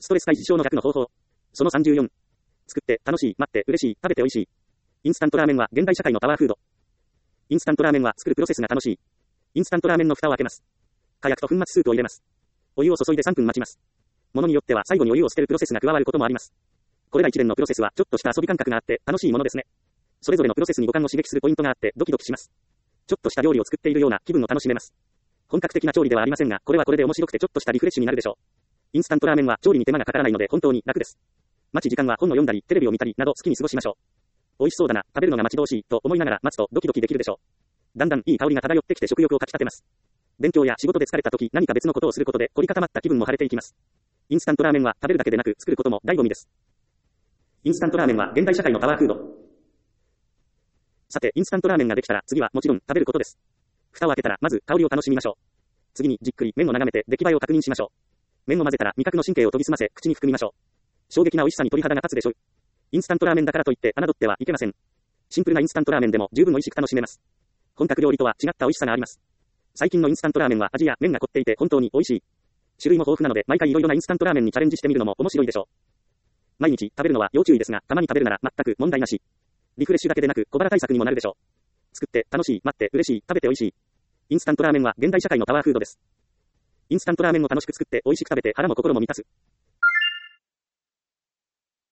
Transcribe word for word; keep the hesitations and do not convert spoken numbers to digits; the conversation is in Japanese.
ストレス解消の逆の方法。そのさんじゅうよん。作って、楽しい、待って、嬉しい、食べて美味しい。インスタントラーメンは現代社会のパワーフード。インスタントラーメンは作るプロセスが楽しい。インスタントラーメンの蓋を開けます。火薬と粉末スープを入れます。お湯を注いでさんぷん待ちます。ものによっては最後にお湯を捨てるプロセスが加わることもあります。これら一連のプロセスはちょっとした遊び感覚があって楽しいものですね。それぞれのプロセスに五感を刺激するポイントがあってドキドキします。ちょっとした料理を作っているような気分を楽しめます。本格的な調理ではありませんが、これはこれで面白くてちょっとしたリフレッシュになるでしょう。インスタントラーメンは調理に手間がかからないので本当に楽です。待ち時間は本を読んだり、テレビを見たりなど好きに過ごしましょう。美味しそうだな、食べるのが待ち遠しいと思いながら待つとドキドキできるでしょう。だんだんいい香りが漂ってきて食欲をかき立てます。勉強や仕事で疲れた時、何か別のことをすることで凝り固まった気分も晴れていきます。インスタントラーメンは食べるだけでなく作ることも醍醐味です。インスタントラーメンは現代社会のパワーフード。さて、インスタントラーメンができたら次はもちろん食べることです。蓋を開けたらまず香りを楽しみましょう。次にじっくり麺を眺めて出来栄えを確認しましょう。麺を混ぜたら味覚の神経を研ぎ澄ませ口に含みましょう。衝撃な美味しさに鳥肌が立つでしょう。インスタントラーメンだからといって侮ってはいけません。シンプルなインスタントラーメンでも十分美味しく楽しめます。本格料理とは違った美味しさがあります。最近のインスタントラーメンは味や麺が凝っていて本当に美味しい。種類も豊富なので毎回いろいろなインスタントラーメンにチャレンジしてみるのも面白いでしょう。毎日食べるのは要注意ですが、たまに食べるなら全く問題なし。リフレッシュだけでなく小腹対策にもなるでしょう。作って楽しい、待って嬉しい、食べて美味しい。インスタントラーメンは現代社会のパワーフードです。インスタントラーメンを楽しく作って美味しく食べて腹も心も満たす。